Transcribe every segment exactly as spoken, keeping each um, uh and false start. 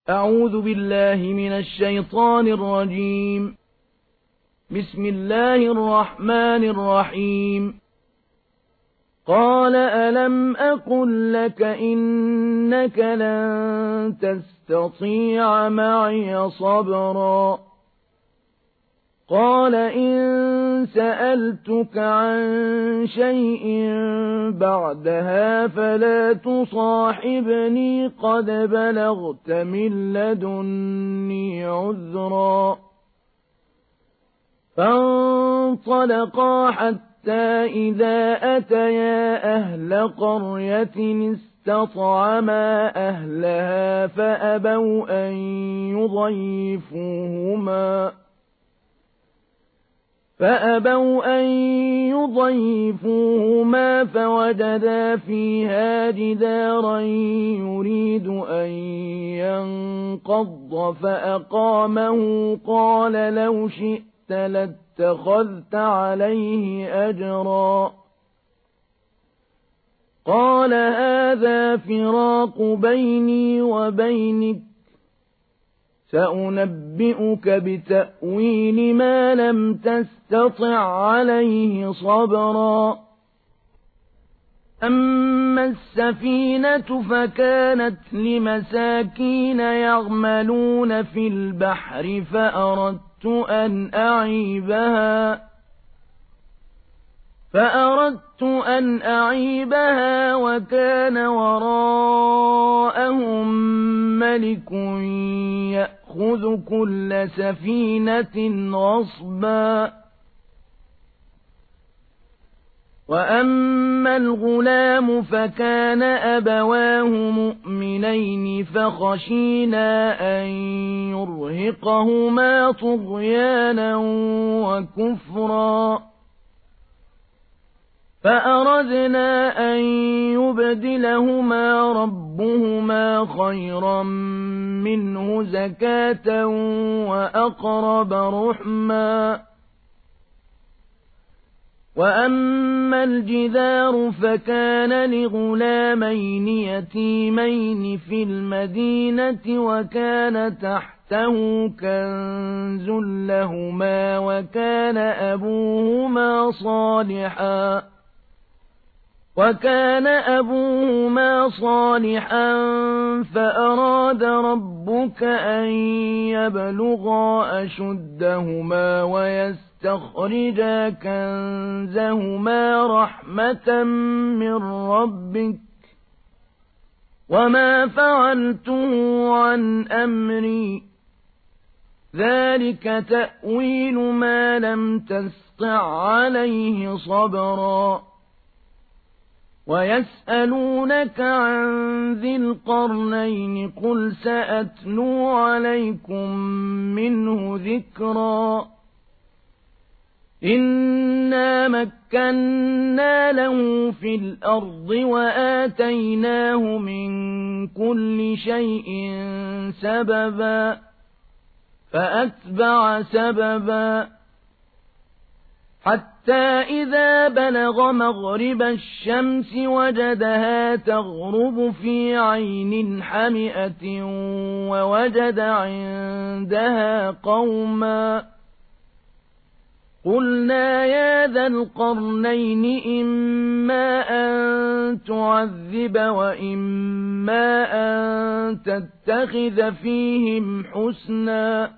أعوذ بالله من الشيطان الرجيم. بسم الله الرحمن الرحيم. قال ألم أقل لك إنك لن تستطيع معي صبرا قال إن سألتك عن شيء بعدها فلا تصاحبني قد بلغت من لدني عذرا فانطلقا حتى إذا أتيا أهل قرية استطعما أهلها فأبوا أن يضيفوهما فأبوا أن يضيفوهما فوجدا فيها جدارا يريد أن ينقض فأقامه قال لو شئت لاتخذت عليه أجرا قال هذا فراق بيني وبينك سأنبئك بتأويل ما لم تستطع عليه صبرا أما السفينة فكانت لمساكين يعملون في البحر فأردت أن أعيبها فأردت أن أعيبها وكان وراءهم ملك يأخذ كل سفينة غصبا وأما الغلام فكان أبواه مؤمنين فخشينا أن يرهقهما طغيانا وكفرا فأردنا أن يبدلهما ربهما خيرا منه زكاة وأقرب رحما وأما الجدار فكان لغلامين يتيمين في المدينة وكان تحته كنز لهما وكان أبوهما صالحا وكان أبوهما صالحا فأراد ربك أن يبلغا أشدهما ويستخرجا كنزهما رحمة من ربك وما فعلته عن أمري ذلك تأويل ما لم تستطع عليه صبرا ويسألونك عن ذي القرنين قل سأتلو عليكم منه ذكرا إنا مكنا له في الأرض وآتيناه من كل شيء سببا فأتبع سببا حتى إذا بلغ مغرب الشمس وجدها تغرب في عين حمئة ووجد عندها قوما قلنا يا ذا القرنين إما أن تعذب وإما أن تتخذ فيهم حسنا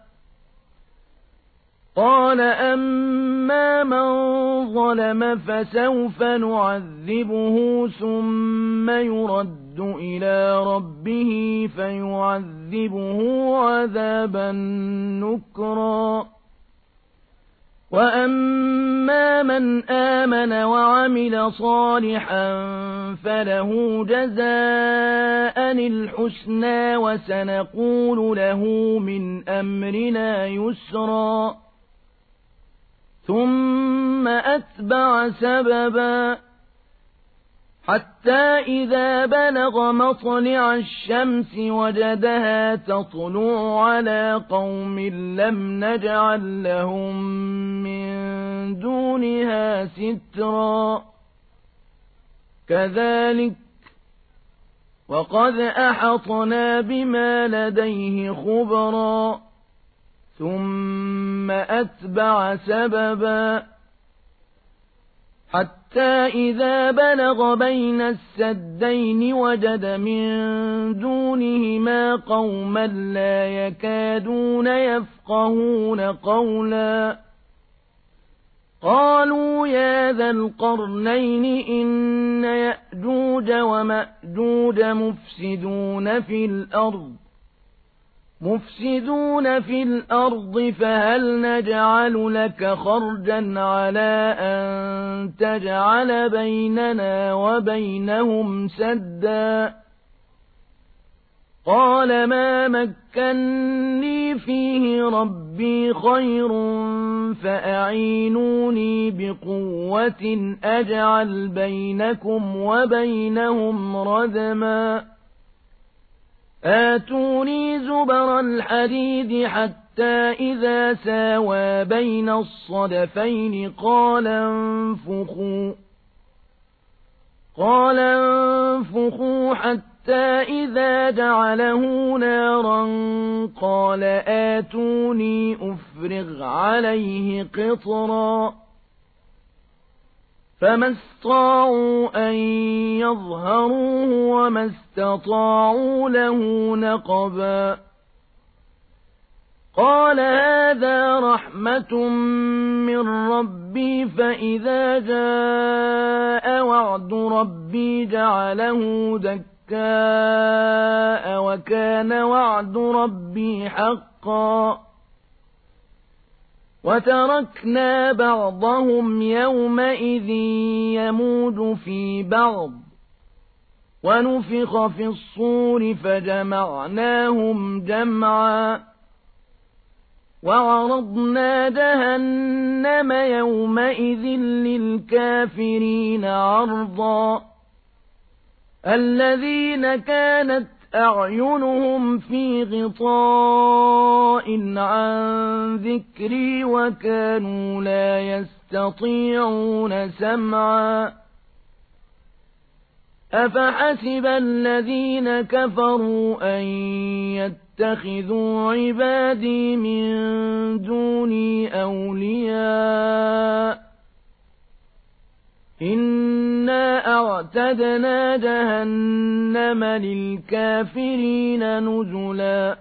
قال أما من ظلم فسوف نعذبه ثم يرد إلى ربه فيعذبه عذابا نكرا وأما من آمن وعمل صالحا فله جزاء الحسنى وسنقول له من أمرنا يسرا ثم أتبع سببا حتى إذا بلغ مطلع الشمس وجدها تطلع على قوم لم نجعل لهم من دونها سترا كذلك وقد أحطنا بما لديه خبرا ثم أتبع سببا حتى إذا بلغ بين السدين وجد من دونهما قوما لا يكادون يفقهون قولا قالوا يا ذا القرنين إن يأجوج ومأجوج مفسدون في الأرض مفسدون في الأرض فهل نجعل لك خرجا على أن تجعل بيننا وبينهم سدا قال ما مكني فيه ربي خير فأعينوني بقوة أجعل بينكم وبينهم ردما آتوني زبر الحديد حتى إذا ساوى بين الصدفين قال انفخوا قال انفخوا حتى إذا جعله نارا قال آتوني أفرغ عليه قطرا فما استطاعوا أن يظهروه وما استطاعوا له نقبا قال هذا رحمة من ربي فإذا جاء وعد ربي جعله دكاء وكان وعد ربي حقا وتركنا بعضهم يومئذ يموج في بعض ونفخ في الصور فجمعناهم جمعا وعرضنا جهنم يومئذ للكافرين عرضا الذين كانت أعينهم في غطاء عن ذكري وكانوا لا يستطيعون سمعا أفحسب الذين كفروا أن يتخذوا عبادي من دوني أولياء إنا أعتدنا جهنم للكافرين نزلا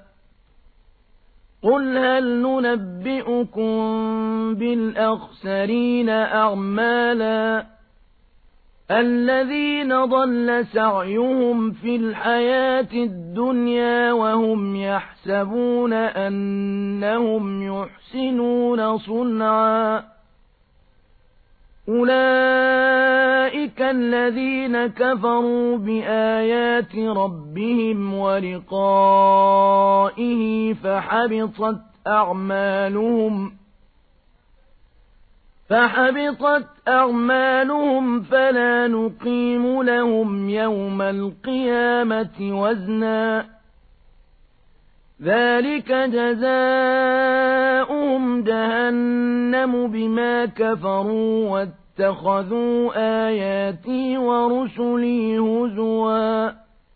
قل هل ننبئكم بالأخسرين أعمالا الذين ضل سعيهم في الحياة الدنيا وهم يحسبون أنهم يحسنون صنعا أولئك الذين كفروا بآيات ربهم ولقائه فحبطت أعمالهم فحبطت أعمالهم فلا نقيم لهم يوم القيامة وزنا ذلك جزاؤهم جهنم بما كفروا واتخذوا آياتي ورسلي هزوا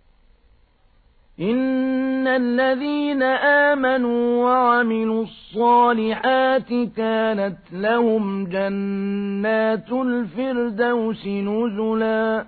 إن الذين آمنوا وعملوا الصالحات كانت لهم جنات الفردوس نزلا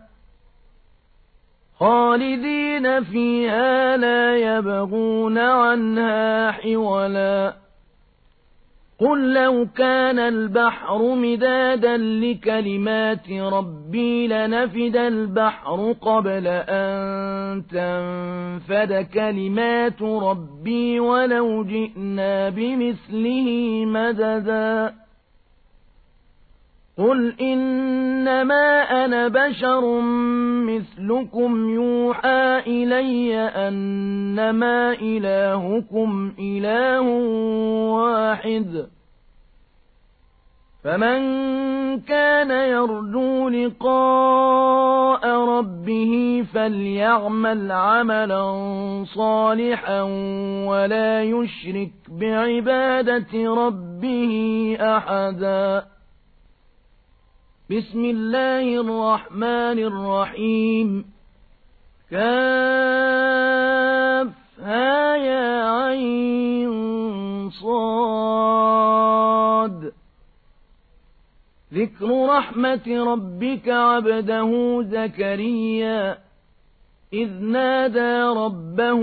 خالدين فيها لا يبغون عنها حولا قل لو كان البحر مدادا لكلمات ربي لنفد البحر قبل أن تنفد كلمات ربي ولو جئنا بمثله مددا قل إنما أنا بشر مثلكم يوحى إلي أنما إلهكم إله واحد فمن كان يرجو لقاء ربه فليعمل عملا صالحا ولا يشرك بعبادة ربه أحدا بسم الله الرحمن الرحيم كافها يا عين صاد ذكر رحمة ربك عبده زكريا إذ نادى ربه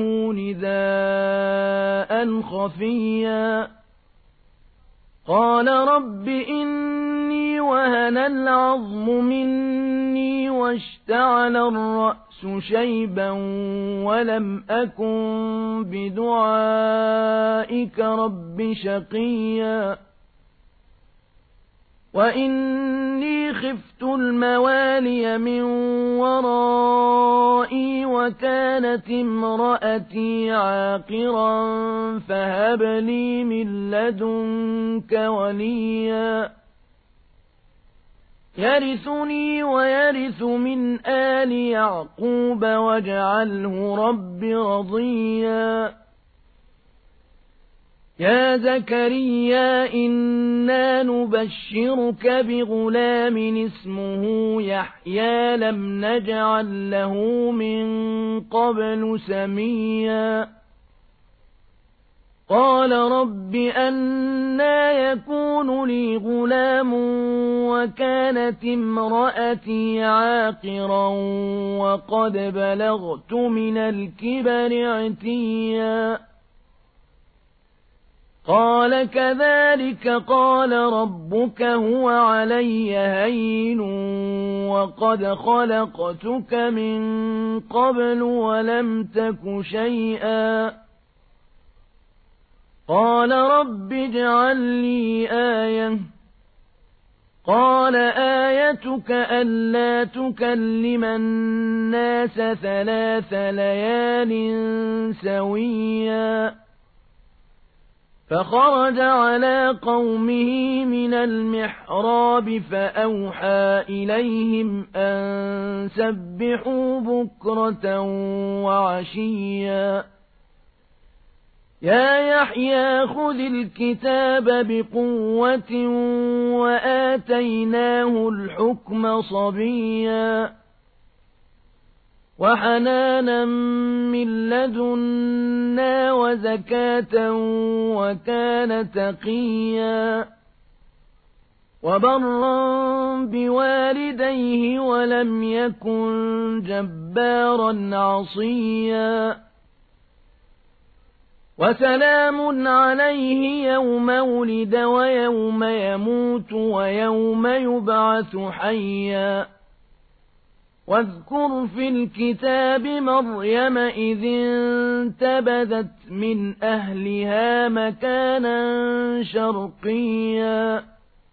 نداء خفيا قال رب إني وهن العظم مني واشتعل الرأس شيبا ولم أكن بدعائك رب شقيا وإني خفت الموالي من ورائي وكانت امرأتي عاقرا فهب لي من لدنك وليا يرثني ويرث من آل يعقوب واجعله رب رضيا يا زكريا إنا نبشرك بغلام اسمه يحيى لم نجعل له من قبل سميا قال رب أنى يكون لي غلام وكانت امرأتي عاقرا وقد بلغت من الكبر عتيا قال كذلك قال ربك هو علي هين وقد خلقتك من قبل ولم تك شيئا قال رب اجعل لي آية قال آيتك ألا تكلم الناس ثلاث ليال سويا فخرج على قومه من المحراب فأوحى إليهم أن سبحوا بكرة وعشيا يا يحيى خذ الكتاب بقوة وآتيناه الحكم صبيا وحنانا من لدنا وزكاة وكان تقيا وبرا بوالديه ولم يكن جبارا عصيا وسلام عليه يوم ولد ويوم يموت ويوم يبعث حيا واذكر في الكتاب مريم إذ انتبذت من أهلها مكانا شرقيا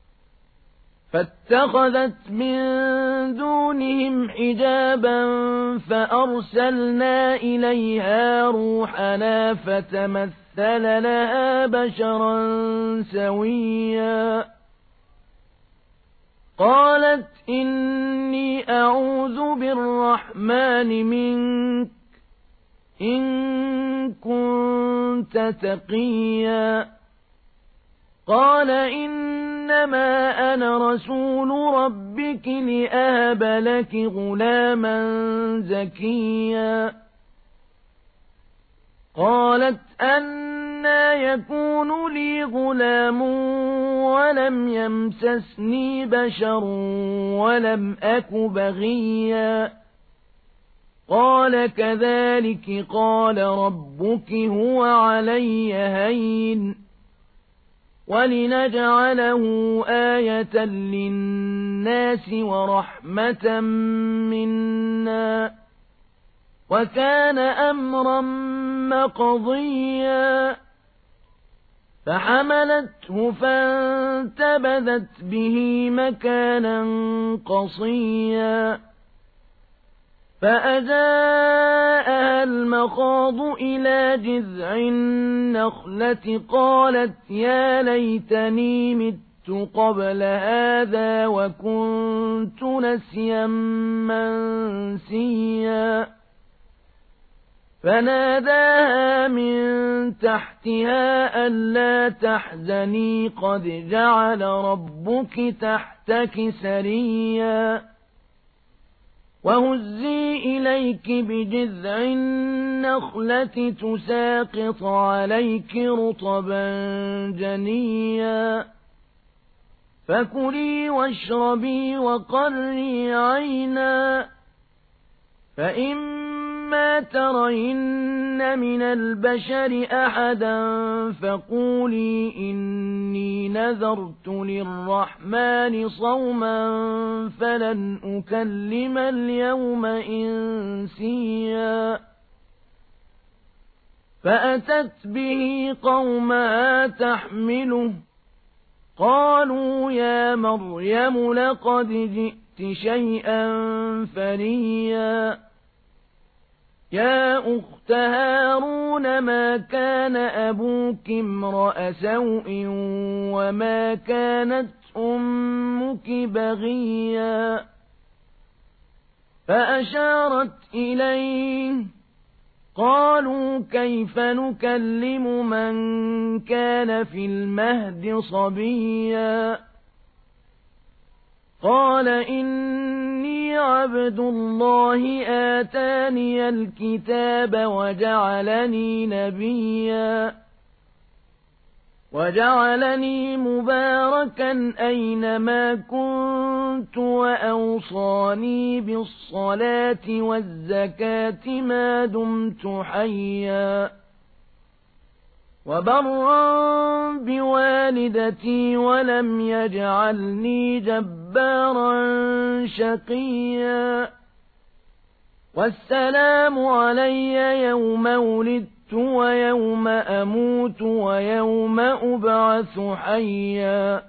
فاتخذت من دونهم حجابا فأرسلنا إليها روحنا فتمثل لها بشرا سويا قالت إني أعوذ بالرحمن منك إن كنت تقيا قال إنما أنا رسول ربك لأهب لك غلاما زكيا قالت أنى يكون لي غلام ولم يمسسني بشر ولم أك بغيا قال كذلك قال ربك هو علي هين ولنجعله آية للناس ورحمة منا وكان أمرا مقضيا فحملته فانتبذت به مكانا قصيا فأجاءها المخاض إلى جذع النخلة قالت يا ليتني مت قبل هذا وكنت نسيا منسيا فناداها من تحتها ألا تحزني قد جعل ربك تحتك سريا وهزي إليك بجذع النخلة تساقط عليك رطبا جنيا فكلي واشربي وقري عينا فإما ترين من البشر أحدا فقولي إني نذرت للرحمن صوما فلن أكلم اليوم إنسيا فأتت به قومها تحمله قالوا يا مريم لقد جئت شيئا فريا يا أخت هارون ما كان أبوك امرأ سوء وما كانت أمك بغيا فأشارت إليه قالوا كيف نكلم من كان في المهد صبيا قال إني عبد الله آتاني الكتاب وجعلني نبيا وجعلني مباركا أينما كنت وأوصاني بالصلاة والزكاة ما دمت حيا وبرا بوالدتي ولم يجعلني جبارا شقيا والسلام علي يوم ولدت ويوم أموت ويوم أبعث حيا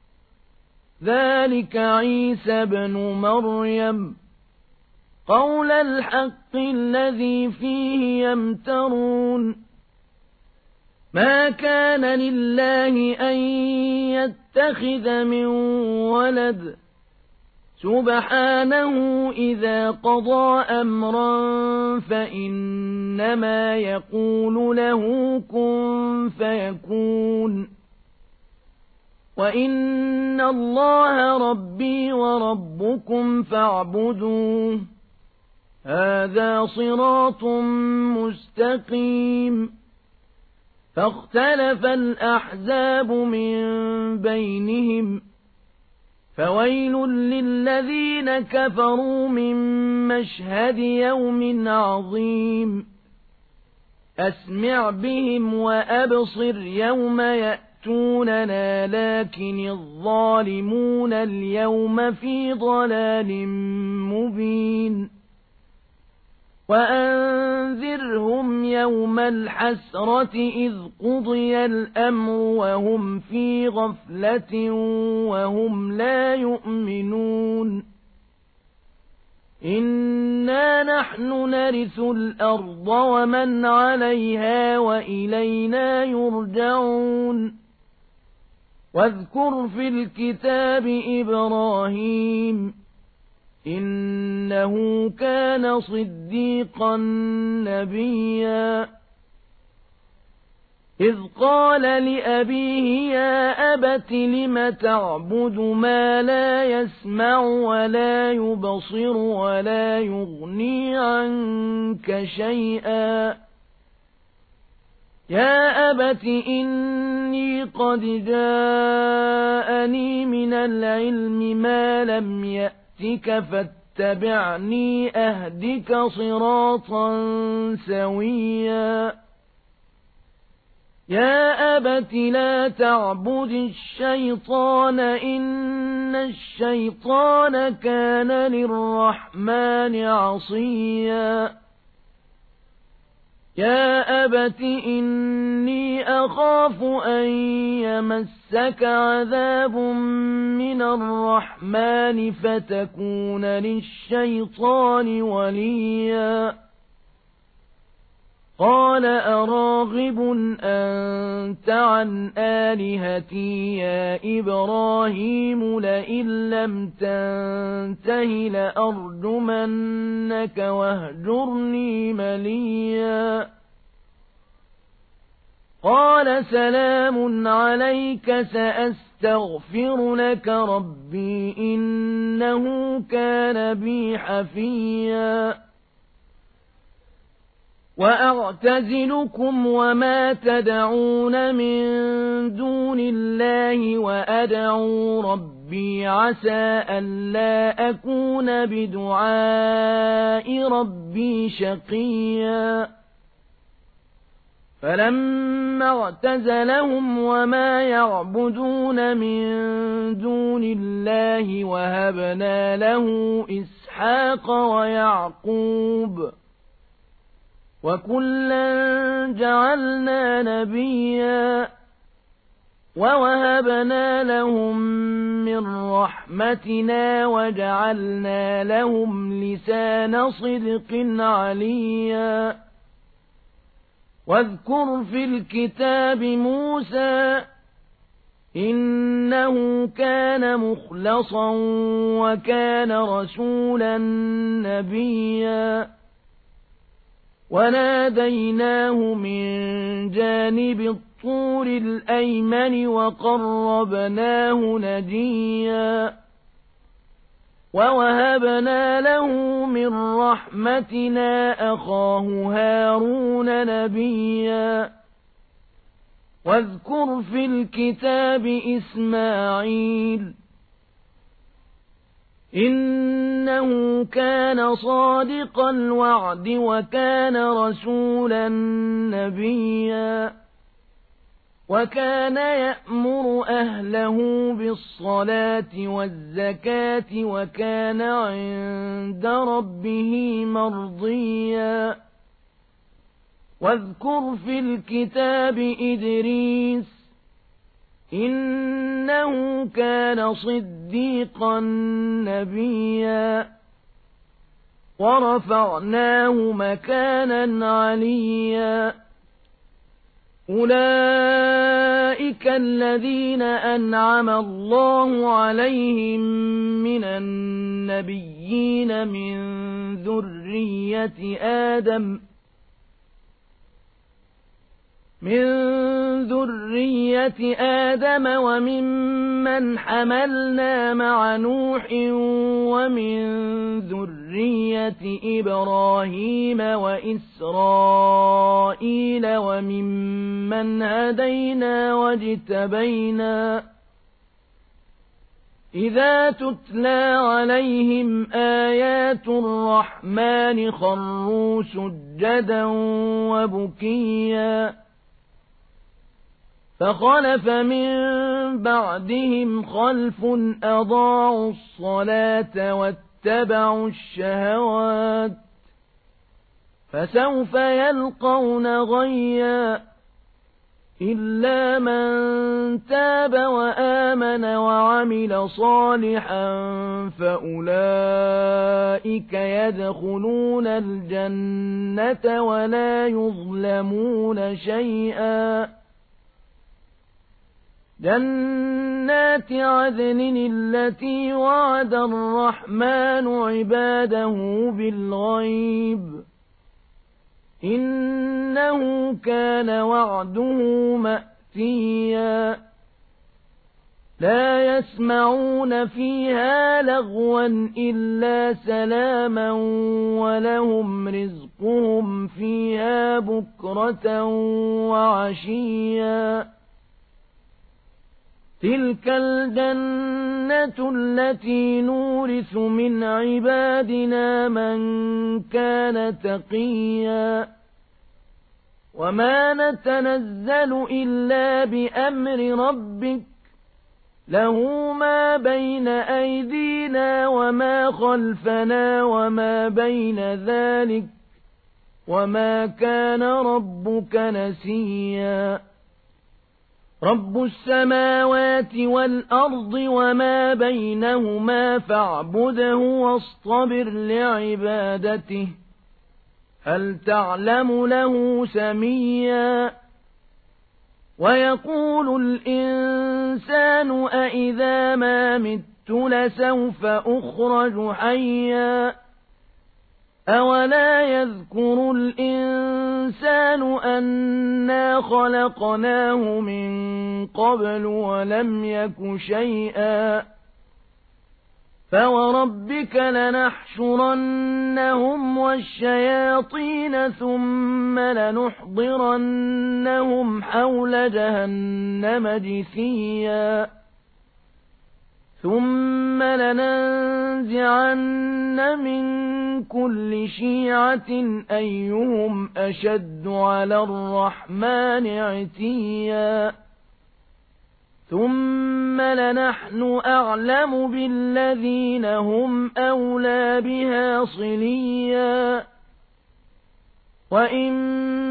ذلك عيسى بن مريم قول الحق الذي فيه يمترون ما كان لله أن يتخذ من ولد سبحانه إذا قضى أمرا فإنما يقول له كن فيكون وإن الله ربي وربكم فاعبدوه هذا صراط مستقيم فاختلف الأحزاب من بينهم فويل للذين كفروا من مشهد يوم عظيم أسمع بهم وأبصر يوم يأتوننا لكن الظالمون اليوم في ضلال مبين وأنذرهم يوم الحسرة إذ قضي الأمر وهم في غفلة وهم لا يؤمنون إنا نحن نرث الأرض ومن عليها وإلينا يرجعون واذكر في الكتاب إبراهيم إنه كان صديقا نبيا إذ قال لأبيه يا أبت لم تعبد ما لا يسمع ولا يبصر ولا يغني عنك شيئا يا أبت إني قد جاءني من العلم ما لم يأت فاتبعني أهدك صراطا سويا يا أبت لا تعبد الشيطان إن الشيطان كان للرحمن عصيا يا أبت إني أخاف أن يمسك عذاب من الرحمن فتكون للشيطان وليا قال أراغب أنت عن آلهتي يا إبراهيم لئن لم تنته لأرجمنك واهجرني مليا قال سلام عليك سأستغفر وأستغفر لك ربي إنه كان بي حفيا وأعتزلكم وما تدعون من دون الله وأدعو ربي عسى ألا أكون بدعاء ربي شقيا فلما اعتزلهم وما يعبدون من دون الله وهبنا له إسحاق ويعقوب وكلا جعلنا نبيا ووهبنا لهم من رحمتنا وجعلنا لهم لسان صدق عليا واذكر في الكتاب موسى إنه كان مخلصا وكان رسولا نبيا وناديناه من جانب الطور الأيمن وقربناه نجيا ووهبنا له من رحمتنا أخاه هارون نبيا واذكر في الكتاب إسماعيل إنه كان صادق الوعد وكان رسولا نبيا وكان يأمر أهله بالصلاة والزكاة وكان عند ربه مرضيا واذكر في الكتاب إدريس إنه كان صديقا نبيا ورفعناه مكانا عليا أولئك الذين أنعم الله عليهم من النبيين من ذرية آدم من ذرية آدم وممن حملنا مع نوح ومن ذرية إبراهيم وإسرائيل وممن هدينا واجتبينا إذا تتلى عليهم آيات الرحمن خروا سجدا وبكيا فخلف من بعدهم خلف أضاعوا الصلاة واتبعوا الشهوات فسوف يلقون غيا إلا من تاب وآمن وعمل صالحا فأولئك يدخلون الجنة ولا يظلمون شيئا جنات عدن التي وعد الرحمن عباده بالغيب إنه كان وعده مأتيا لا يسمعون فيها لغوا إلا سلاما ولهم رزقهم فيها بكرة وعشيا تلك الجنة التي نورث من عبادنا من كان تقيا وما نتنزل إلا بأمر ربك له ما بين أيدينا وما خلفنا وما بين ذلك وما كان ربك نسيا رب السماوات والأرض وما بينهما فاعبده واصطبر لعبادته هل تعلم له سميا ويقول الإنسان أإذا ما مت لسوف أخرج حيا أولا يذكر الإنسان أنا خلقناه من قبل ولم يك شيئا فوربك لنحشرنهم والشياطين ثم لنحضرنهم حول جهنم جثيا ثم لننزعن من كل شيعة أيهم أشد على الرحمن عتيا ثم لنحن أعلم بالذين هم أولى بها صليا وإن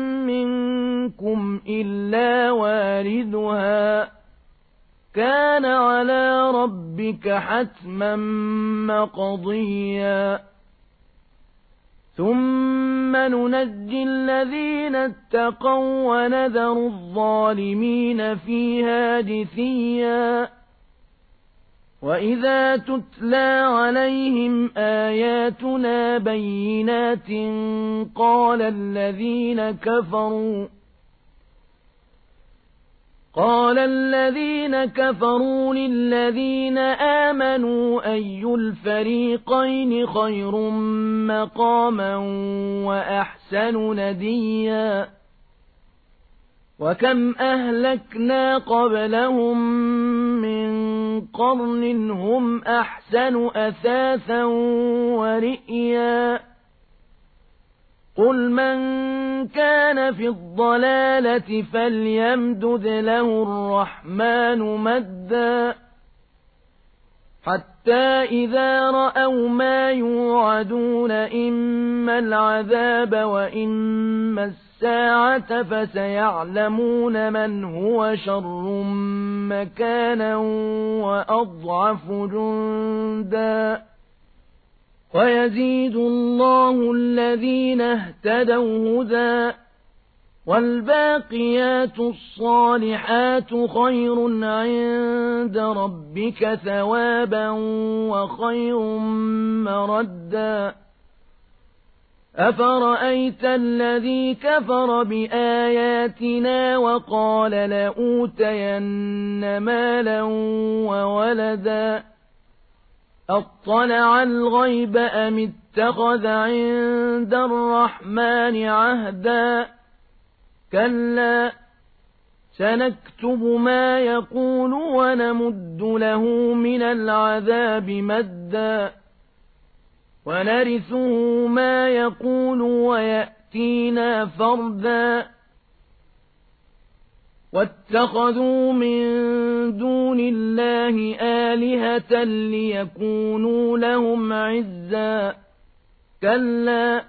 منكم إلا واردها كان على ربك حتما مقضيا ثم ننجي الذين اتقوا ونذر الظالمين فيها جثيا وإذا تتلى عليهم آياتنا بينات قال الذين كفروا قال الذين كفروا للذين آمنوا أي الفريقين خير مقاما وأحسن نديا وكم أهلكنا قبلهم من قرن هم أحسن أثاثا ورئيا قل من كان في الضلالة فليمدد له الرحمن مدا حتى إذا رأوا ما يوعدون إما العذاب وإما الساعة فسيعلمون من هو شر مكانا وأضعف جندا ويزيد الله الذين اهتدوا هدى والباقيات الصالحات خير عند ربك ثوابا وخير مردا أفرأيت الذي كفر بآياتنا وقال لأوتين مالا وولدا أطلع الغيب أم اتخذ عند الرحمن عهدا كلا سنكتب ما يقول ونمد له من العذاب مدا ونرثه ما يقول ويأتينا فردا واتخذوا من دون الله آلهة ليكونوا لهم عزا كلا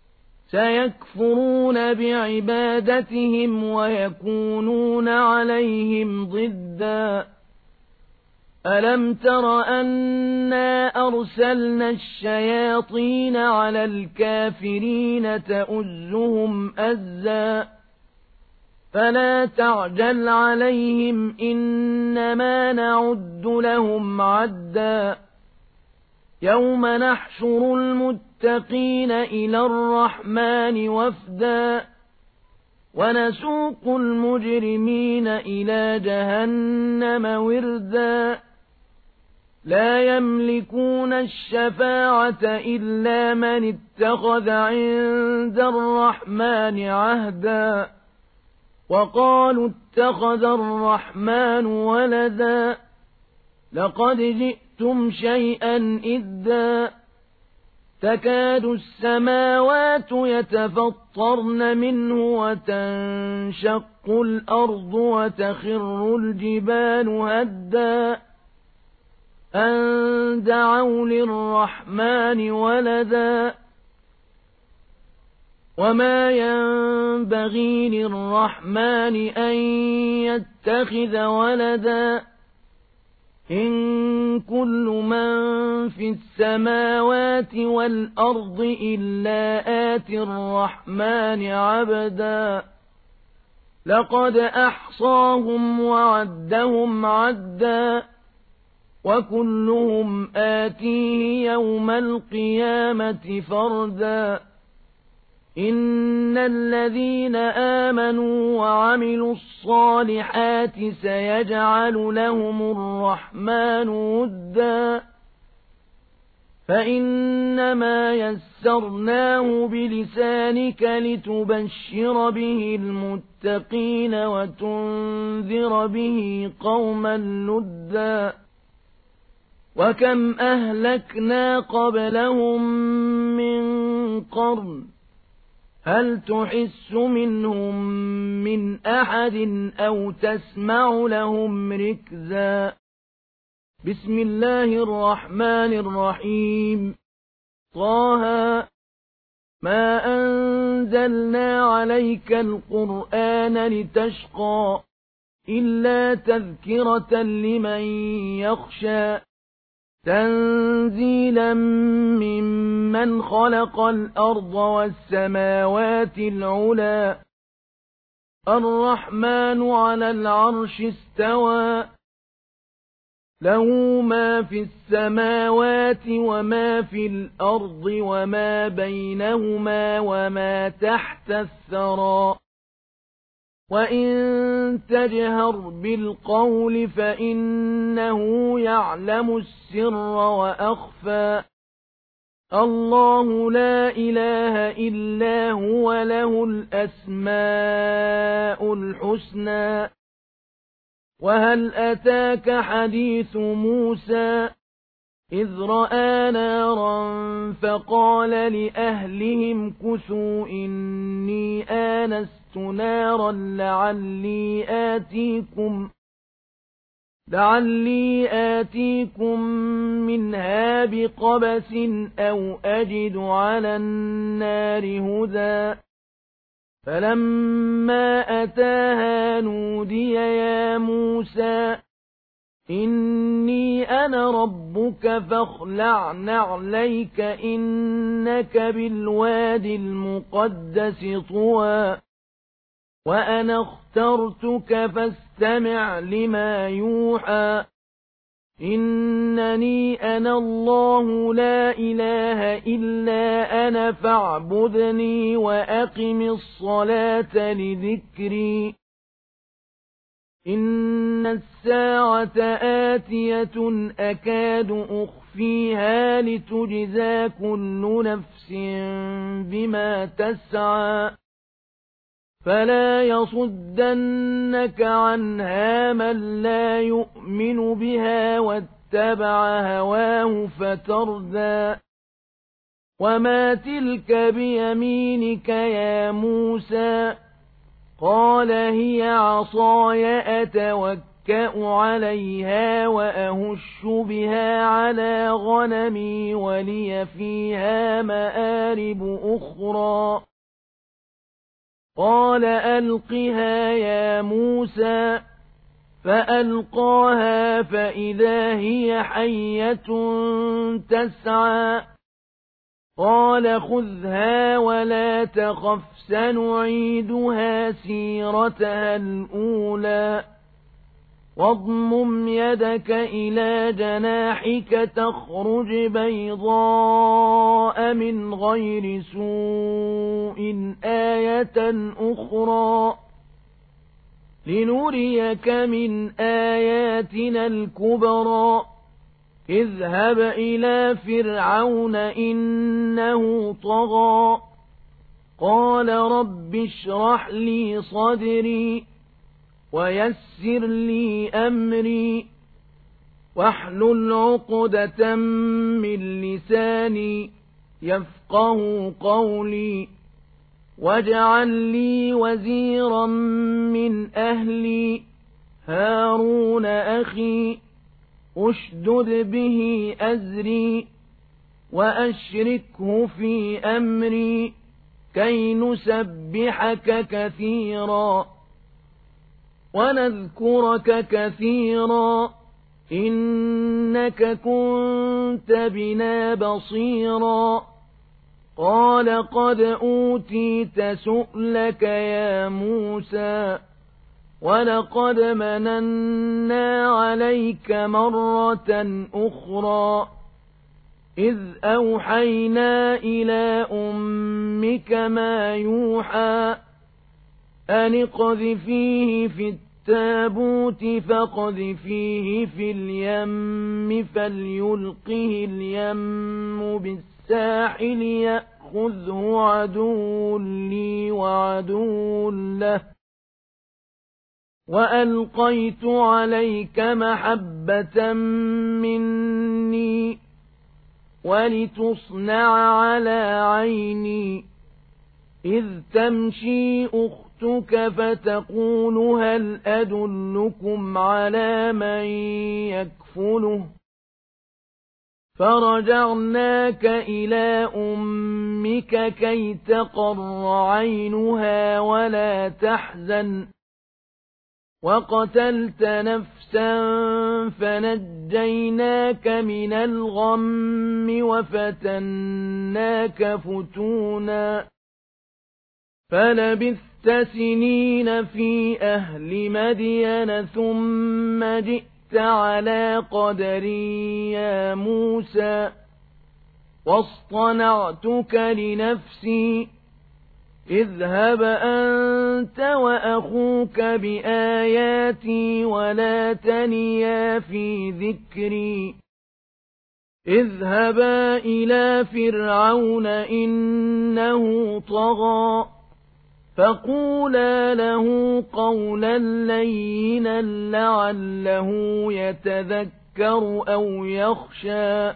سيكفرون بعبادتهم ويكونون عليهم ضدا ألم تر أنا أرسلنا الشياطين على الكافرين تؤزهم أزا فلا تعجل عليهم إنما نعد لهم عدا يوم نحشر المتقين إلى الرحمن وفدا ونسوق المجرمين إلى جهنم وردا لا يملكون الشفاعة إلا من اتخذ عند الرحمن عهدا وقالوا اتخذ الرحمن ولدا لقد جئتم شيئا إدا تكاد السماوات يتفطرن منه وتنشق الأرض وتخر الجبال هدا أن دعوا للرحمن ولدا وما ينبغي للرحمن أن يتخذ ولدا إن كل من في السماوات والأرض إلا آتي الرحمن عبدا لقد أحصاهم وعدهم عدا وكلهم آتيه يوم القيامة فردا إن الذين آمنوا وعملوا الصالحات سيجعل لهم الرحمن ودا فإنما يسرناه بلسانك لتبشر به المتقين وتنذر به قوما لدا وكم أهلكنا قبلهم من قرن هل تحس منهم من أحد أو تسمع لهم ركزا بسم الله الرحمن الرحيم طه ما أنزلنا عليك القرآن لتشقى إلا تذكرة لمن يخشى تنزيلا ممن خلق الأرض والسماوات العلا الرحمن على العرش استوى له ما في السماوات وما في الأرض وما بينهما وما تحت الثرى وإن تجهر بالقول فإنه يعلم السر وأخفى الله لا إله إلا هو له الأسماء الحسنى وهل أتاك حديث موسى إذ رأى نارا فقال لأهلهم كثوا إني آنست نارا لعلي آتيكم لعلي آتيكم منها بقبس أو أجد على النار هدى فلما أتاها نودي يا موسى إني أنا ربك فاخلع نعليك إنك بالواد المقدس طوى وأنا اخترتك فاستمع لما يوحى إنني أنا الله لا إله إلا أنا فاعبدني وأقم الصلاة لذكري إن الساعة آتية أكاد أخفيها لتجزى كل نفس بما تسعى فلا يصدنك عنها من لا يؤمن بها واتبع هواه فتردى وما تلك بيمينك يا موسى قال هي عصاي أتوكأ عليها وأهش بها على غنمي ولي فيها مآرب أخرى قال ألقها يا موسى فألقاها فإذا هي حية تسعى قال خذها ولا تخف سنعيدها سيرتها الأولى واضمم يدك إلى جناحك تخرج بيضاء من غير سوء آية أخرى لنريك من آياتنا الكبرى اذهب إلى فرعون إنه طغى قال رب اشرح لي صدري ويسر لي أمري واحلل عقدة من لساني يفقه قولي واجعل لي وزيرا من أهلي هارون أخي أشدد به أزري وأشركه في أمري كي نسبحك كثيرا ونذكرك كثيرا إنك كنت بنا بصيرا قال قد أوتيت سؤلك يا موسى وَلَقَدْ مَنَنَّا عَلَيْكَ مَرَّةً أُخْرَى إِذْ أَوْحَيْنَا إِلَى أُمِّكَ مَا يُوحَى أَنِ اقْذِفِيهِ فِي التَّابُوتِ فَاقْذِفِيهِ فِي الْيَمِّ فَلْيُلْقِهِ الْيَمُّ بِالسَّاحِلِ يَأْخُذْهُ عَدُوٌّ لِّي وَعَدُوٌّ لَّهُ وَأَلْقَيْتُ عَلَيْكَ مَحَبَّةً مِّنِّي وَلِتُصْنَعَ عَلَىٰ عَيْنِي إِذْ تَمْشِي أُخْتُكَ فَتَقُولُ هَلْ أَدُلُّكُمْ عَلَىٰ مَن يَكْفُلُهُ فَرَجَعْنَاكَ إِلَىٰ أُمِّكَ كَيْ تَقَرَّ عَيْنُهَا وَلَا تَحْزَنَ وَقَتَلْتَ نَفْسًا فَنَجَّيْنَاكَ مِنَ الْغَمِّ وَفَتَنَّاكَ فُتُونًا فَلَبِثْتَ سِنِينَ فِي أَهْلِ مَدْيَنَ ثُمَّ جِئْتَ عَلَىٰ قَدَرٍ يَا مُوسَىٰ وَاصْطَنَعْتُكَ لِنَفْسِي اذْهَبْ أَنتَ وَأَخُوكَ بِآيَاتِي وَلَا تَنِيَا فِي ذِكْرِي اذْهَبَا إِلَىٰ فِرْعَوْنَ إِنَّهُ طَغَىٰ فَقُولَا لَهُ قَوْلًا لَّيِّنًا لَّعَلَّهُ يَتَذَكَّرُ أَوْ يَخْشَىٰ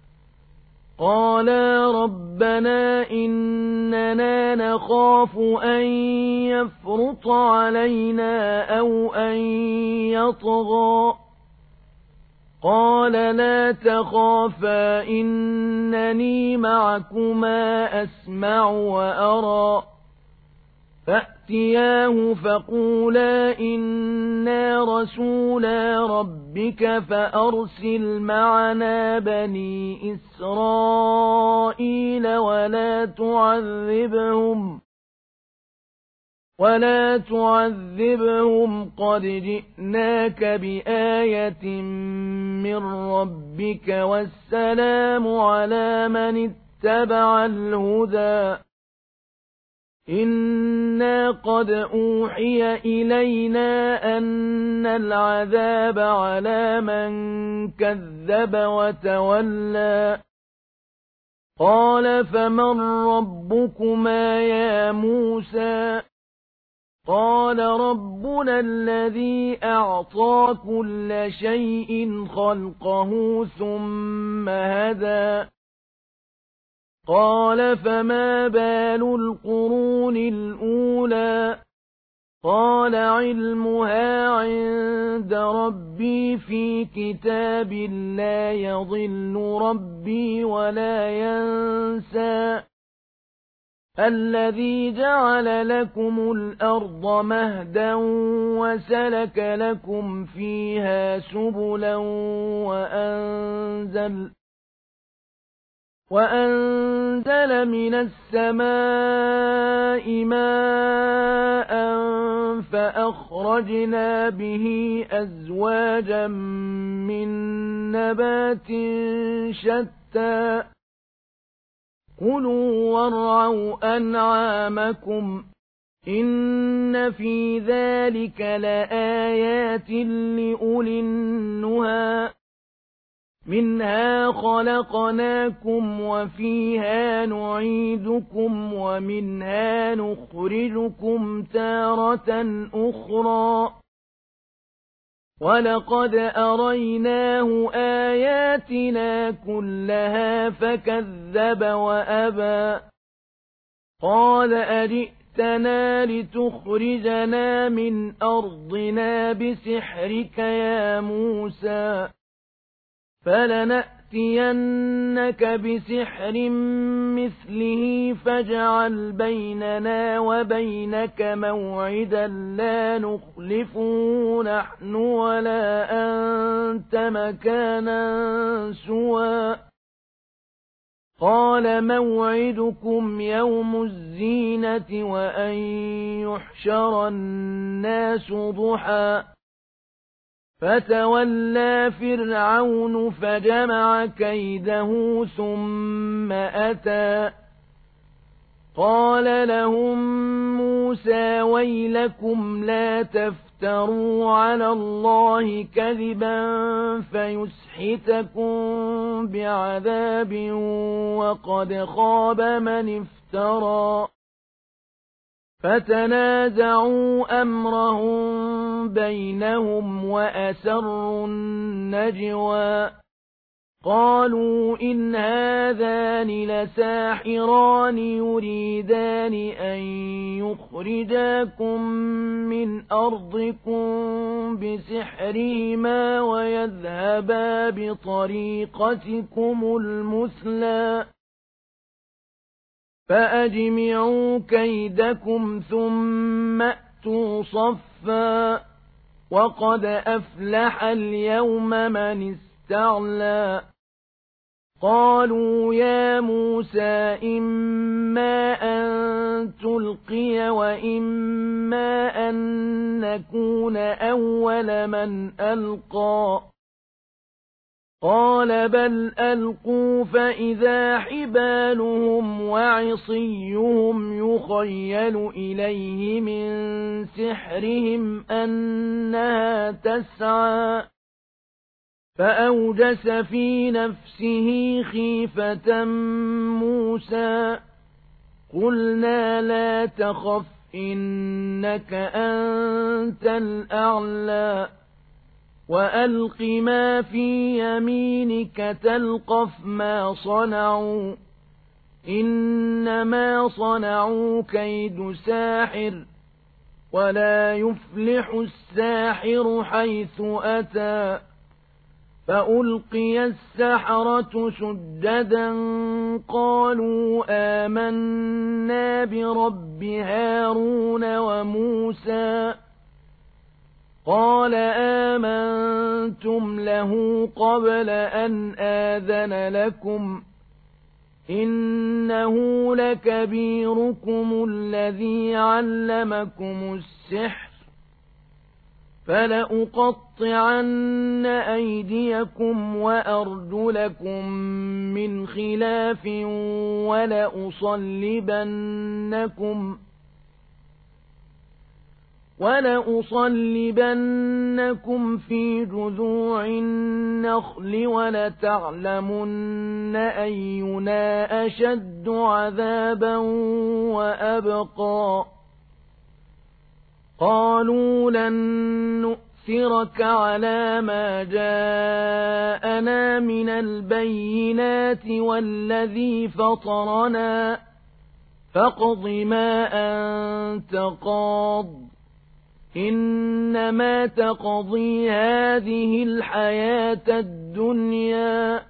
قَالَا رَبَّنَا إِنَّنَا نَخَافُ أَن يَفْرُطَ عَلَيْنَا أَوْ أَن يَطْغَىٰ قَالَ لَا تَخَافَا إِنَّنِي مَعَكُمَا أَسْمَعُ وَأَرَىٰ فَأْتِيَاهُ فَقُولَا إِنَّا رَسُولَا رَبِّكَ فَأَرْسِلْ مَعَنَا بَنِي إِسْرَائِيلَ وَلَا تُعَذِّبْهُمْ وَلَا تُعَذِّبْهُمْ قَدْ جِئْنَاكَ بِآيَةٍ مِّن رَّبِّكَ وَالسَّلَامُ عَلَىٰ مَنِ اتَّبَعَ الْهُدَىٰ إِنَّا قَدْ أُوحِيَ إِلَيْنَا أَنَّ الْعَذَابَ عَلَىٰ مَن كَذَّبَ وَتَوَلَّىٰ قَالَ فَمَن رَّبُّكُمَا يَا مُوسَىٰ قَالَ رَبُّنَا الَّذِي أَعْطَىٰ كُلَّ شَيْءٍ خَلْقَهُ ثُمَّ هَدَىٰ قَالَ فَمَا بَالُ الْقُرُونِ الْأُولَىٰ قَالَ عِلْمُهَا عِندَ رَبِّي فِي كِتَابٍ لَّا يَضِلُّ رَبِّي وَلَا يَنسَى الَّذِي جَعَلَ لَكُمُ الْأَرْضَ مَهْدًا وَسَلَكَ لَكُمْ فِيهَا سُبُلًا وَأَنزَلَ وَأَنزَلَ مِنَ السَّمَاءِ مَاءً فَأَخْرَجْنَا بِهِ أَزْوَاجًا مِّن نَّبَاتٍ شَتَّىٰ كُلُوا وَارْعَوْا أَنْعَامَكُمْ إِنَّ فِي ذَلِكَ لَآيَاتٍ لِّأُولِي النُّهَىٰ مِنْهَا خَلَقْنَاكُمْ وَفِيهَا نُعِيدُكُمْ وَمِنْهَا نُخْرِجُكُمْ تَارَةً أُخْرَىٰ وَلَقَدْ أَرَيْنَاهُ آيَاتِنَا كُلَّهَا فَكَذَّبَ وَأَبَىٰ قَالَ أَجِئْتَنَا لِتُخْرِجَنَا مِنْ أَرْضِنَا بِسِحْرِكَ يَا مُوسَىٰ فَلَنَأْتِيَنَّكَ بِسِحْرٍ مِّثْلِهِ فَاجْعَلْ بَيْنَنَا وَبَيْنَكَ مَوْعِدًا لَّا نُخْلِفُهُ نَحْنُ وَلَا أَنتَ مَكَانًا سُوًى قال موعدكم يوم الزينة وأن يحشر الناس ضحى فتولى فرعون فجمع كيده ثم أتى قال لهم موسى ويلكم لا تفتروا على الله كذبا فيسحتكم بعذاب وقد خاب من افترى فتنازعوا أمرهم بينهم وأسروا النجوى قالوا إن هذان لساحران يريدان أن يخرجاكم من أرضكم بسحرهما ويذهبا بطريقتكم المثلى فأجمعوا كيدكم ثم أتوا صفا وقد أفلح اليوم من استعلى قالوا يا موسى إما أن تلقي وإما أن نكون أول من ألقى قال بل ألقوا فإذا حبالهم وعصيهم يخيل إليه من سحرهم أنها تسعى فأوجس في نفسه خيفة موسى قلنا لا تخف إنك أنت الأعلى وألق ما في يمينك تلقف ما صنعوا إنما صنعوا كيد ساحر ولا يفلح الساحر حيث أتى فألقي السحرة سجدا قالوا آمنا برب هارون وموسى قال آمنتم له قبل أن آذن لكم إنه لكبيركم الذي علمكم السحر فلأقطعن أيديكم وأرجلكم من خلاف ولأصلبنكم ولأصلبنكم في جذوع النخل ولتعلمن أينا أشد عذابا وأبقى قالوا لن نؤثرك على ما جاءنا من البينات والذي فطرنا فاقض ما أنت قاض إنما تقضي هذه الحياة الدنيا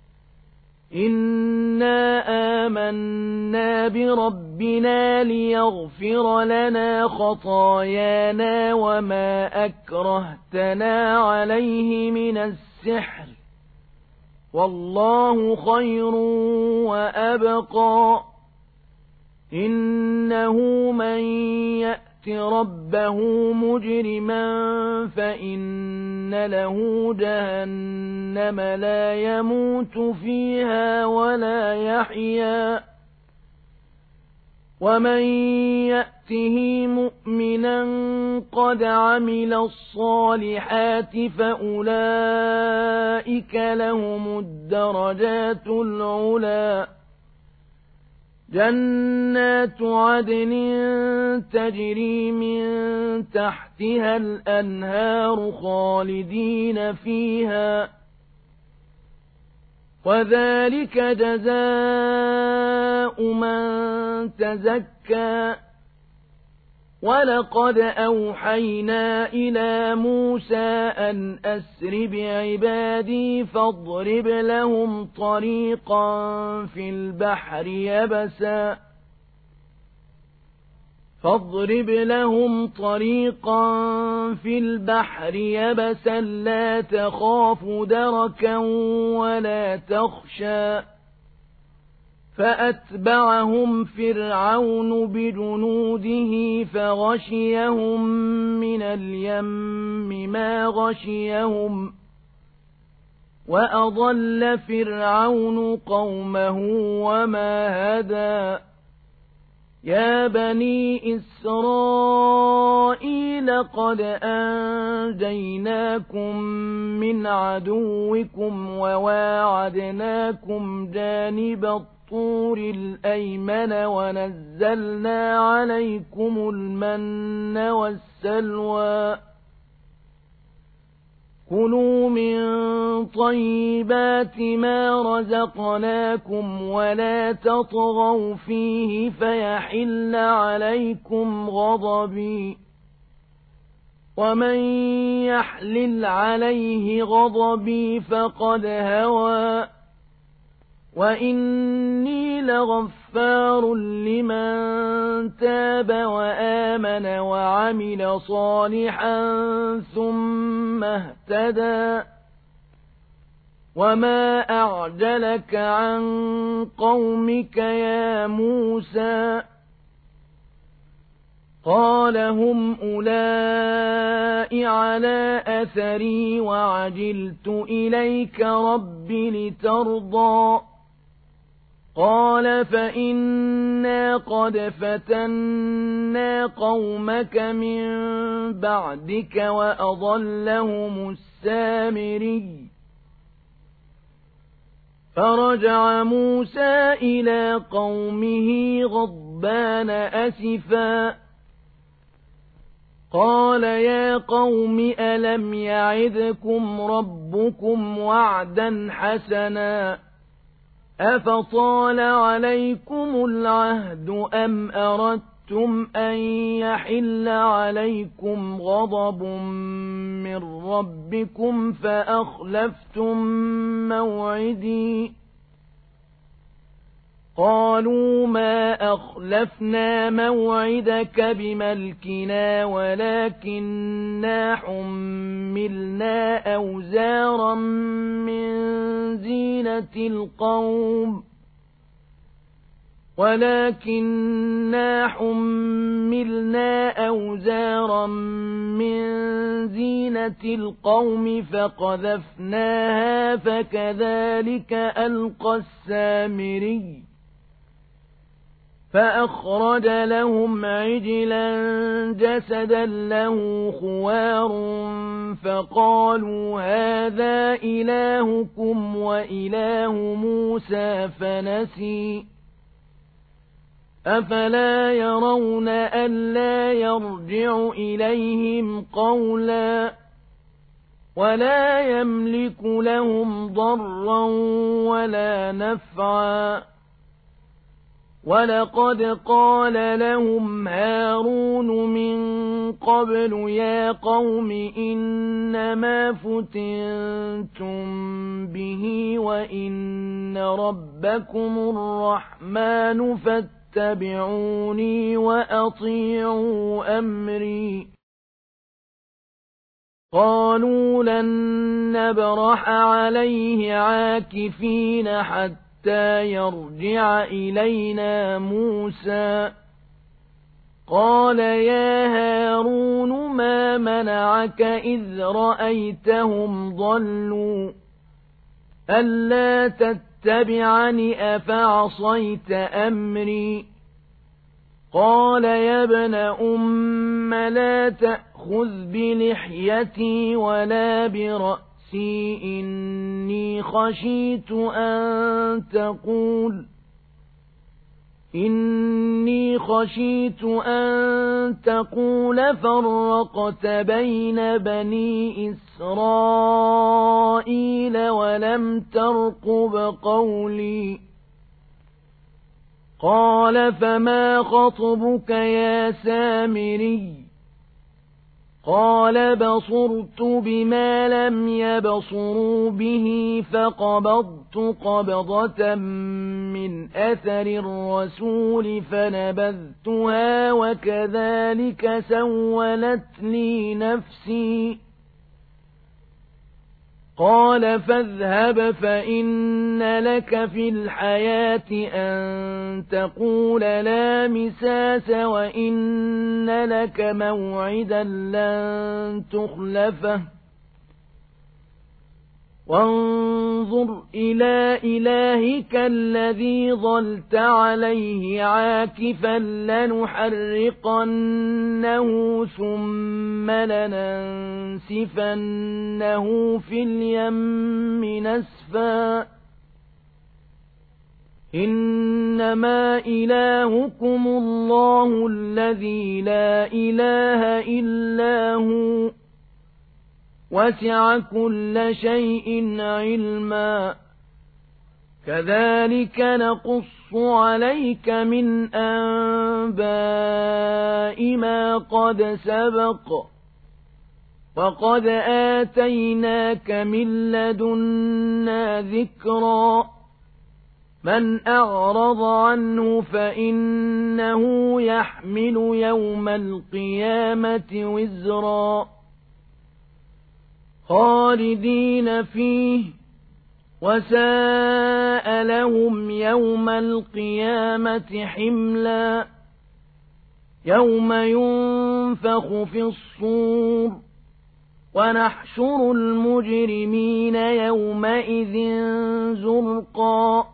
إنا آمنا بربنا ليغفر لنا خطايانا وما أكرهتنا عليه من السحر والله خير وأبقى إنه من يأت ربه مجرما فإن له جهنم لا يموت فيها ولا يحيا ومن يأته مؤمنا قد عمل الصالحات فأولئك لهم الدرجات العلى جنات عدن تجري من تحتها الأنهار خالدين فيها وذلك جزاء من تزكى ولقد أوحينا إلى موسى أن أسر بعبادي فاضرب لهم طريقا في البحر يبسا فاضرب لهم طريقا في البحر يبسا لا تخاف دركا ولا تخشى فأتبعهم فرعون بجنوده فغشيهم من اليم ما غشيهم وأضل فرعون قومه وما هدى يا بني إسرائيل قد أنجيناكم من عدوكم وواعدناكم جانب الطور الأيمن ونزلنا عليكم المن والسلوى كلوا من طيبات ما رزقناكم ولا تطغوا فيه فيحل عليكم غضبي ومن يحلل عليه غضبي فقد هوى وإني لغفار لمن تاب وآمن وعمل صالحا ثم اهتدى وما أعجلك عن قومك يا موسى قال هم أولئك على أثري وعجلت إليك رب لترضى قال فإنا قد فتنا قومك من بعدك وأضلهم السامري فرجع موسى إلى قومه غضبان أسفا قال يا قوم ألم يعدكم ربكم وعدا حسنا أفطال عليكم العهد أم أردتم أن يحل عليكم غضب من ربكم فأخلفتم موعدي قالوا ما أخلفنا موعدك بملكنا ولكننا حملنا أوزارا من زينة القوم ولكننا حملنا أوزارا من زينة القوم فقذفناها فكذلك ألقى السامري فأخرج لهم عجلا جسدا له خوار فقالوا هذا إلهكم وإله موسى فنسي أفلا يرون ألا يرجع إليهم قولا ولا يملك لهم ضرا ولا نفعا ولقد قال لهم هارون من قبل يا قوم إنما فتنتم به وإن ربكم الرحمن فاتبعوني وأطيعوا أمري قالوا لن نبرح عليه عاكفين حتى حتى يرجع إلينا موسى قال يا هارون ما منعك إذ رأيتهم ضلوا ألا تتبعني أفعصيت أمري قال يا ابن أم لا تأخذ بلحيتي ولا برأسي إني خشيت أن تقول إني خشيت أن تقول فرقت بين بني إسرائيل ولم ترقب قولي قال فما خطبك يا سامري قال بصرت بما لم يبصروا به فقبضت قبضة من أثر الرسول فنبذتها وكذلك سولت لي نفسي قال فاذهب فإن لك في الحياة أن تقول لا مساس وإن لك موعدا لن تخلفه وانظر إلى إلهك الذي ظلت عليه عاكفا لنحرقنه ثم لننسفنه في اليم نسفا إنما إلهكم الله الذي لا إله إلا هو وسع كل شيء علما كذلك نقص عليك من أنباء ما قد سبق وقد آتيناك من لدنا ذكرا من أعرض عنه فإنه يحمل يوم القيامة وزرا خالدين فيه وساء لهم يوم القيامة حملا يوم ينفخ في الصور ونحشر المجرمين يومئذ زرقا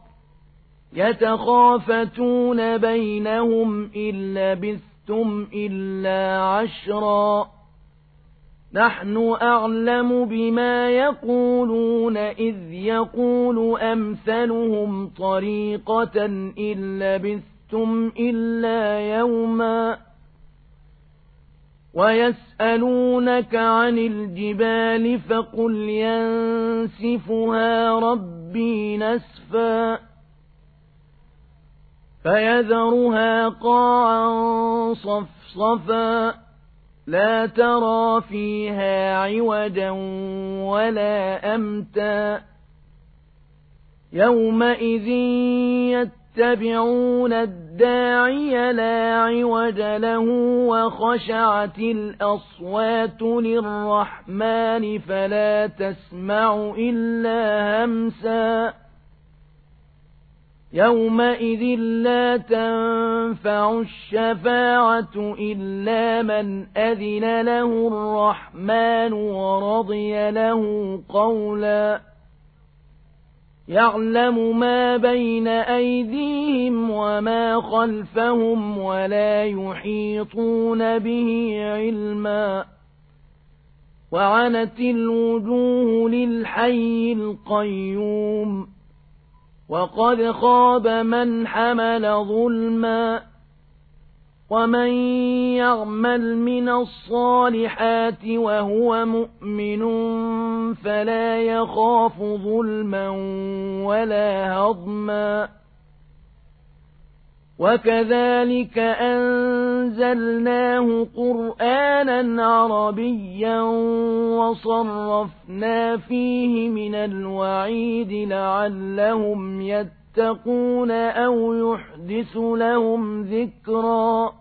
يتخافتون بينهم إن لبثتم إلا عشرا نحن أعلم بما يقولون إذ يقول أمثلهم طريقة إن لبثتم إلا يوما ويسألونك عن الجبال فقل ينسفها ربي نسفا فيذرها قاعا صفصفا لا ترى فيها عوجا ولا أمتا يومئذ يتبعون الداعي لا عوج له وخشعت الأصوات للرحمن فلا تسمع إلا همسا يومئذ لا تنفع الشفاعة إلا من أذن له الرحمن ورضي له قولا يعلم ما بين أيديهم وما خلفهم ولا يحيطون به علما وعنت الوجوه للحي القيوم وقد خاب من حمل ظلما ومن يعمل من الصالحات وهو مؤمن فلا يخاف ظلما ولا هضما وكذلك أنزلناه قرآنا عربيا وصرفنا فيه من الوعيد لعلهم يتقون أو يحدث لهم ذكرا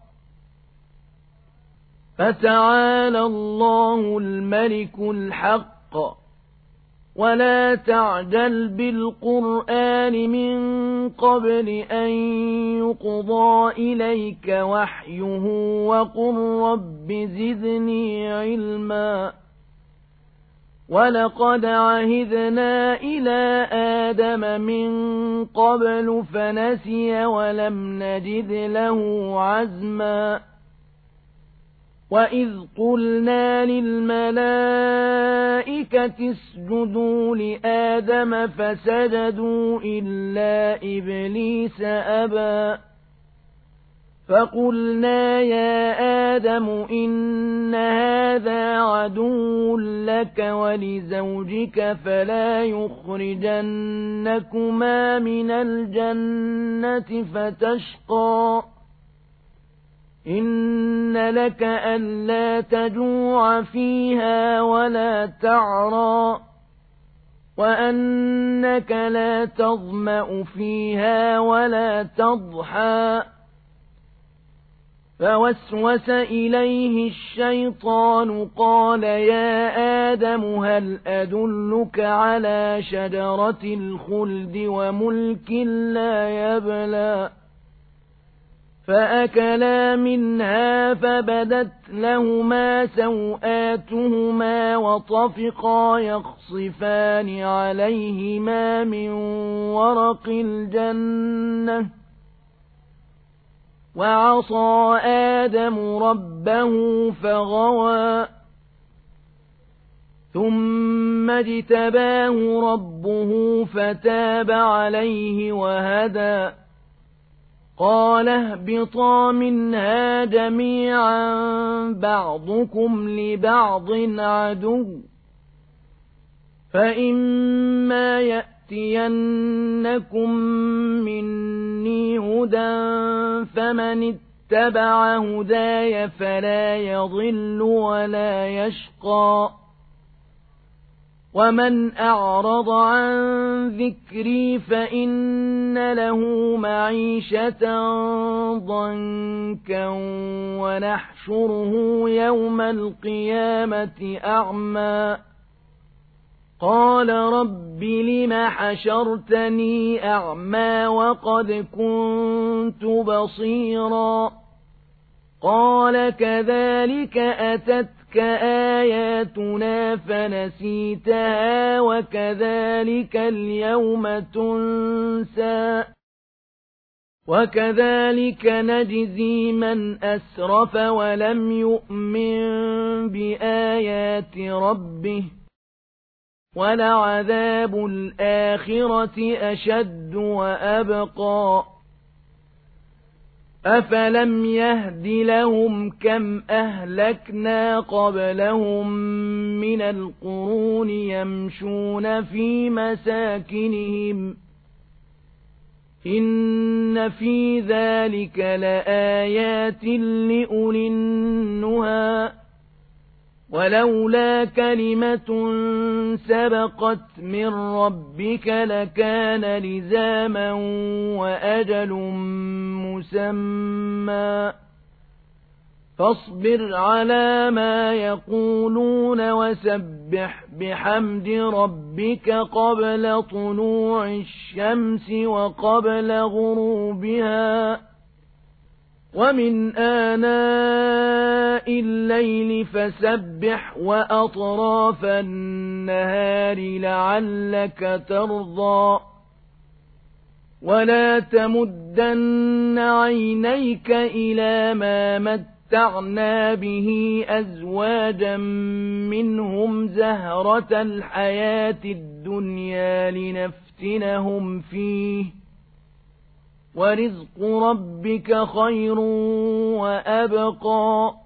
فتعالى الله الملك الحق ولا تعجل بالقرآن من قبل أن يقضى إليك وحيه وقل رب زدني علما ولقد عهدنا إلى آدم من قبل فنسي ولم نجد له عزما وإذ قلنا للملائكة اسجدوا لآدم فسجدوا إلا إبليس أبى فقلنا يا آدم إن هذا عدو لك ولزوجك فلا يخرجنكما من الجنة فتشقى إن لك ألا تجوع فيها ولا تعرى وأنك لا تظمأ فيها ولا تضحى فوسوس إليه الشيطان قال يا آدم هل أدلك على شجرة الخلد وملك لا يبلى فأكلا منها فبدت لهما سوآتهما وطفقا يخصفان عليهما من ورق الجنة وعصى آدم ربه فغوى ثم اجتباه ربه فتاب عليه وهدى قال اهبطا منها جميعا بعضكم لبعض عدو فإما يأتينكم مني هدى فمن اتبع هداي فلا يضل ولا يشقى ومن أعرض عن ذكري فإن له معيشة ضنكا ونحشره يوم القيامة أعمى قال رب لم حشرتني أعمى وقد كنت بصيرا قال كذلك أتتك آياتنا فنسيتها وكذلك اليوم تنسى وكذلك نجزي من أسرف ولم يؤمن بآيات ربه ولعذاب الآخرة أشد وأبقى أفلم يهد لهم كم أهلكنا قبلهم من القرون يمشون في مساكنهم إن في ذلك لآيات لأولي النهى ولولا كلمة سبقت من ربك لكان لزاما وأجل مسمى فاصبر على ما يقولون وسبح بحمد ربك قبل طلوع الشمس وقبل غروبها ومن آناء الليل فسبح وأطراف النهار لعلك ترضى ولا تمدن عينيك إلى ما متعنا به أزواجا منهم زهرة الحياة الدنيا لنفتنهم فيه ورزق ربك خير وأبقى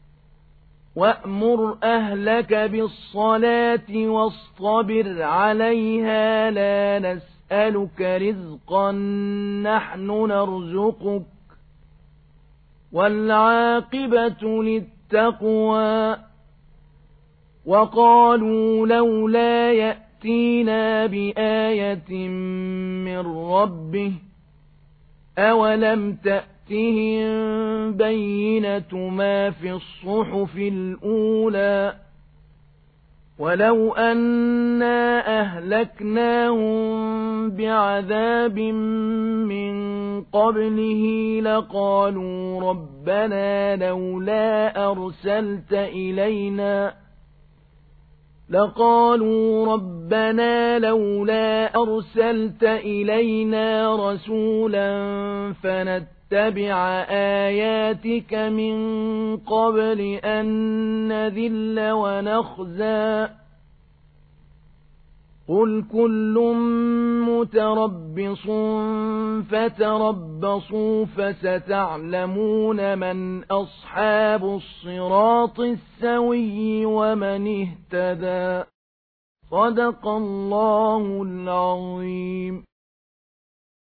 وأمر أهلك بالصلاة واصطبر عليها لا نسألك رزقا نحن نرزقك والعاقبة للتقوى وقالوا لولا يأتينا بآية من ربه أولم تأتهم بينة ما في الصحف الأولى ولو أنا أهلكناهم بعذاب من قبله لقالوا ربنا لولا أرسلت إلينا لقالوا ربنا لولا أرسلت إلينا رسولا فنتبع آياتك من قبل أن نذل ونخزى قل كل متربص فتربصوا فستعلمون من أصحاب الصراط السوي ومن اهتدى صدق الله العظيم.